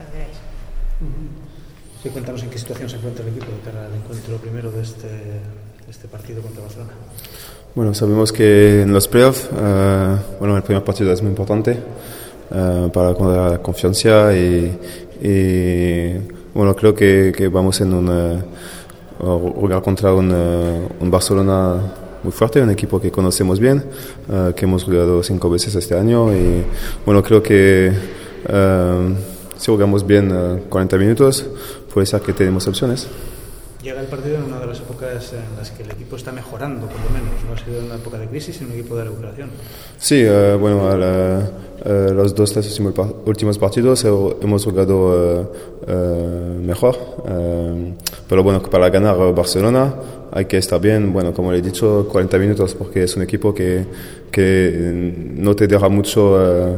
perderéis. Sí, cuéntanos en qué situación se encuentra el equipo de cara al encuentro primero de este partido contra Barcelona. Bueno, sabemos que en los playoffs, el primer partido es muy importante para la confianza y creo que vamos en un jugar contra un Barcelona muy fuerte, un equipo que conocemos bien, que hemos jugado 5 veces este año y creo que si jugamos bien 40 minutos puede ser que tenemos opciones. Llega el partido en una de las épocas en las que el equipo está mejorando, por lo menos. No ha sido en una época de crisis, sino un equipo de recuperación. Sí, los 2 últimos partidos hemos jugado mejor. Pero para ganar Barcelona hay que estar bien, como le he dicho, 40 minutos, porque es un equipo que no te deja mucho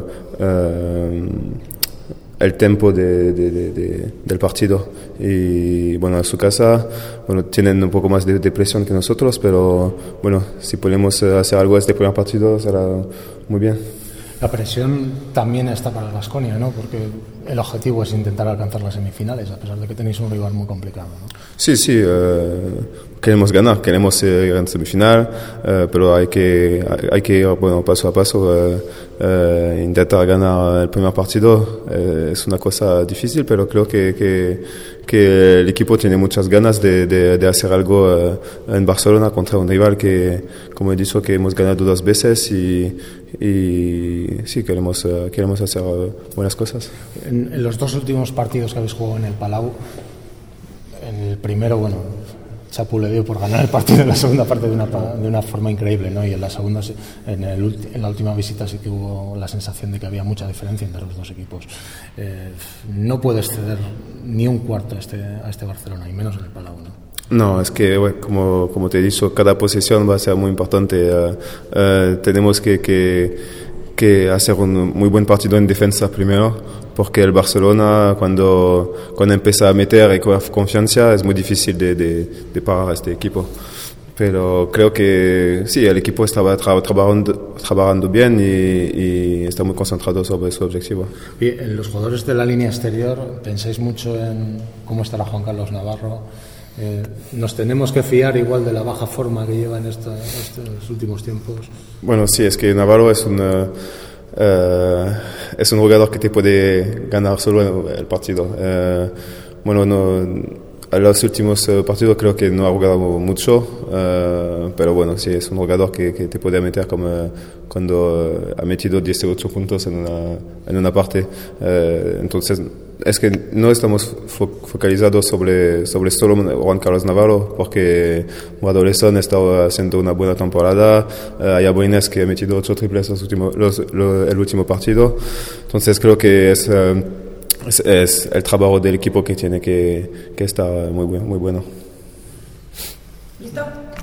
el tiempo del partido y en su casa tienen un poco más de presión que nosotros, pero si podemos hacer algo este primer partido será muy bien. La presión también está para el Baskonia, ¿no? Porque el objetivo es intentar alcanzar las semifinales, a pesar de que tenéis un rival muy complicado, ¿no? Sí, queremos ganar, queremos ir en semifinal, pero hay que ir paso a paso, intentar ganar el primer partido. Es una cosa difícil, pero creo que el equipo tiene muchas ganas de hacer algo en Barcelona contra un rival que, como he dicho, que hemos ganado 2 veces y sí, queremos hacer buenas cosas. En los 2 últimos partidos que habéis jugado en el Palau, en el primero, Chapu le dio por ganar el partido en la segunda parte de una forma increíble, ¿no? Y en la segunda, en la última visita sí que hubo la sensación de que había mucha diferencia entre los 2 equipos. No puedes ceder ni un cuarto a este Barcelona, y menos en el Palau, ¿no? No, es que, como te he dicho, cada posesión va a ser muy importante. Tenemos que hacer un muy buen partido en defensa primero, porque el Barcelona cuando empieza a meter y con confianza es muy difícil de parar a este equipo. Pero creo que sí, el equipo estaba trabajando bien y está muy concentrado sobre su objetivo. Y en los jugadores de la línea exterior, ¿pensáis mucho en cómo estará Juan Carlos Navarro? ¿Nos tenemos que fiar igual de la baja forma que lleva en estos últimos tiempos? Sí, es que Navarro es un jugador que te puede ganar solo el partido. En los últimos partidos creo que no ha jugado mucho, pero sí, es un jugador que te puede meter como cuando ha metido 18 puntos en una parte. Entonces, es que no estamos focalizados sobre solo Juan Carlos Navarro, porque Guadalajara está haciendo una buena temporada. Hay Abrines que ha metido 8 triples el último partido. Entonces creo que es el trabajo del equipo que tiene que estar muy bueno. ¿Listo?